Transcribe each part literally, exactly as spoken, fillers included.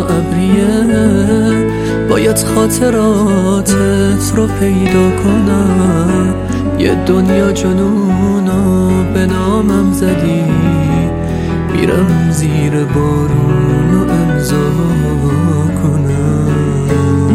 ابریه، باید خاطراتت رو پیدا کنم. یه دنیا جنونو به نامم زدی، میرم زیر بارونو امضا کنم.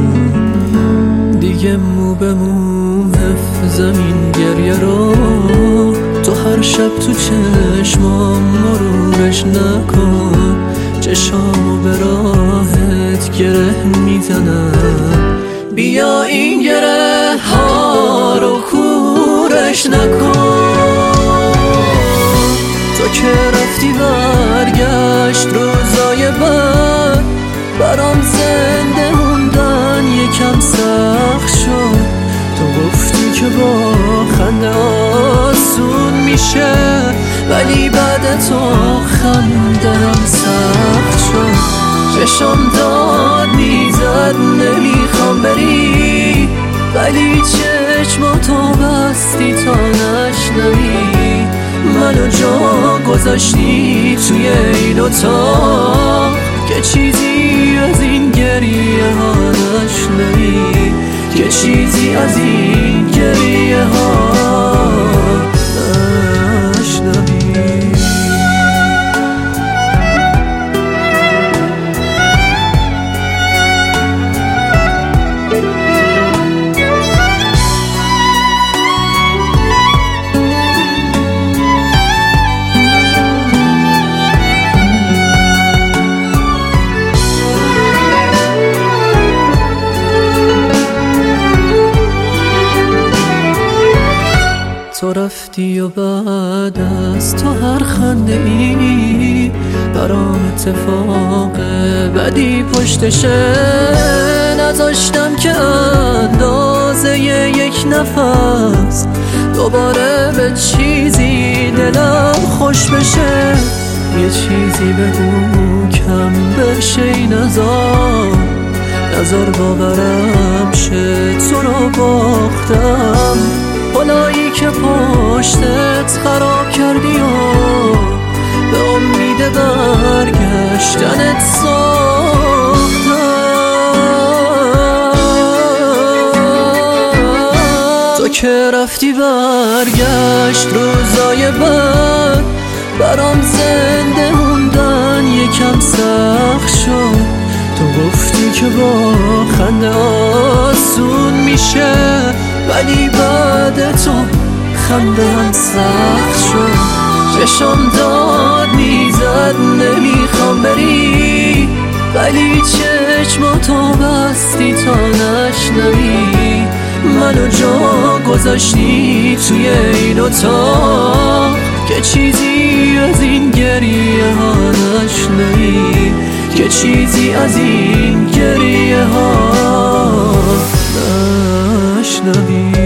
دیگه مو به مو حفظم این گریه رو، تو هر شب تو چشمام مرورش نکن. چشامو به راهت گره میزنم، بیا این گره ها رو کورش نکن. تو که رفتی برگشت روزای بد، برام زنده موندن یکم سخت شد. تو گفتی که با خنده آسون میشه، ولی بعد تو خندم سخت شد. چشم داد میزد نمیخوام بری، ولی چشماتو بستی تا نشنوی. منو جا گذاشتی توی این اتاق، که چیزی از این گریه ها نشنوی، که چیزی از این گریه ها نشنوی. تو رفتی و بعد از تو هر خنده ای برام اتفاق بدی پشتشه. نذاشتم که اندازه یک نفس دوباره به چیزی دلم خوش بشه. یه چیزی بگو کم بشه این عذاب، نذار باورم شه تو رو باختم. حالایی که پشتت خراب کردی و به امید برگشتنت ساختم. تو که رفتی برگشت روزای بد، برام زنده موندن یکم سخت شد. تو گفتی که با خنده آسون میشه، ولی بعد تو خنده هم سخت شد. چشم داد میزد نمیخوام بری، ولی چشماتو بستی تا نشنوی. منو جا گذاشتی توی این اتاق، که چیزی از این گریه ها نشنوی، که چیزی از این گریه ها نشنوی.